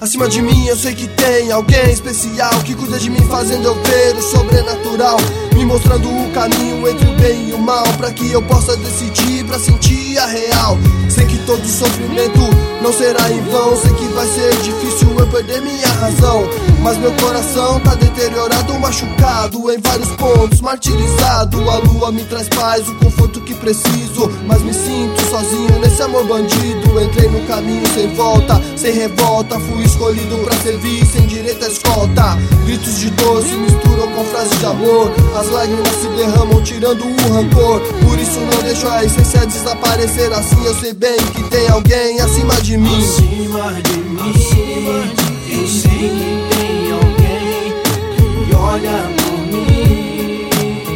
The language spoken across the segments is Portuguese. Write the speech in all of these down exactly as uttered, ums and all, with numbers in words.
Acima de mim eu sei que tem alguém especial que cuida de mim, fazendo eu ver o sobrenatural, me mostrando o caminho entre o bem e o mal, pra que eu possa decidir, pra sentir a real. Sei que todo sofrimento não será em vão, sei que vai ser difícil eu perder minha razão, mas meu coração tá deteriorado, machucado em vários pontos, martirizado. A lua me traz paz, o conforto que preciso, mas me sinto sozinho nesse amor bandido. Entrei no caminho sem volta, sem revolta, fui escolhido pra servir sem direito à escolta. Gritos de dor se misturam com frases de amor, as lágrimas se derramam tirando o rancor. Por isso não deixo a essência desaparecer assim. Eu sei bem que tem alguém acima de mim. Acima de mim, acima de mim. Eu sei que tem alguém que olha por mim,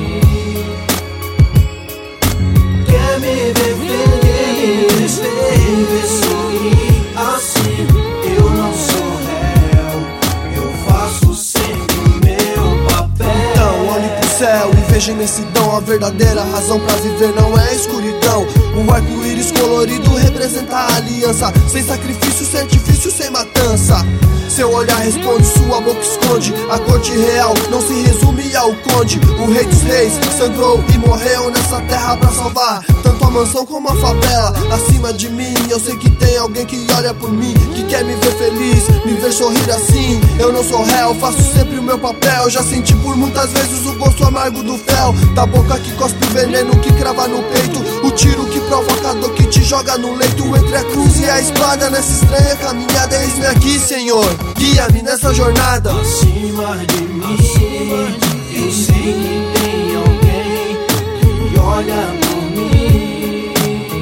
quer me ver feliz, me ver sorrir assim. Eu não sou réu, eu faço sempre o meu papel. Então olhe pro céu e veja imensidão, a verdadeira razão pra viver não é a escuridão. O arco-íris colorido representa a aliança, sem sacrifício, sem artifício, sem matança. Seu olhar responde, sua boca esconde. A corte real não se resume ao conde. O rei dos reis sangrou e morreu nessa terra pra salvar tanto a mansão como a favela. Acima de mim eu sei que tem alguém que olha por mim, que quer me ver feliz, me ver sorrir assim. Eu não sou réu, faço sempre o meu papel. Já senti por muitas vezes o gosto amargo do fel, da boca que cospe o veneno que crava no peito, o tiro que provoca a dor que te joga no leito. Entre a cruz e a espada nessa estranha caminhada, eis-me aqui, Senhor, guia-me nessa jornada. Acima de mim, acima de mim, eu sei que tem alguém que olha por mim,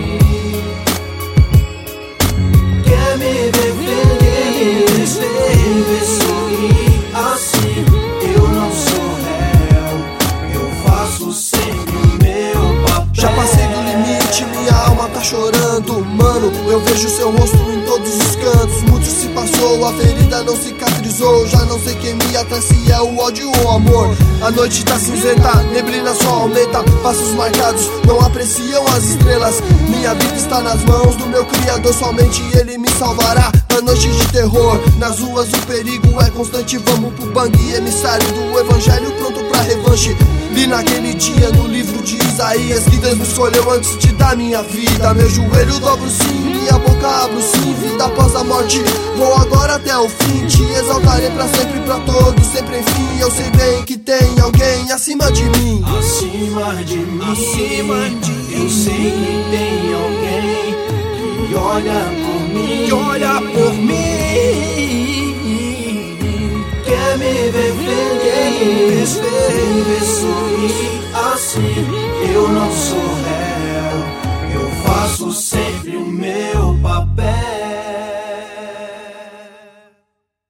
quer me ver feliz, me ver sorrir assim. Eu não sou réu, eu faço sempre o meu papel. Já passei do limite, minha alma tá chorando, mano, eu vejo seu rosto em todos os cantos. Muito se passou, a ferida não cicatrizou, já não sei quem me atrai, se é o ódio ou o amor. A noite tá cinzenta, neblina só aumenta, passos marcados não apreciam as estrelas. Minha vida está nas mãos do meu Criador, somente Ele me salvará na noite de terror. Nas ruas o perigo é constante, vamos pro bang, emissário do evangelho pronto pra revanche. Li naquele dia no livro de Isaías que Deus me escolheu antes de dar minha vida. Meu joelho dobro sim, minha boca abro sim, vida após a morte, vou agora até o fim. Te exaltarei pra sempre, pra todos, sempre enfim. Eu sei bem que tem alguém acima de mim. Acima de mim, acima de mim, eu sei que tem alguém que olha por mim, Que olha por mim, quer me ver feliz, me ver sorrir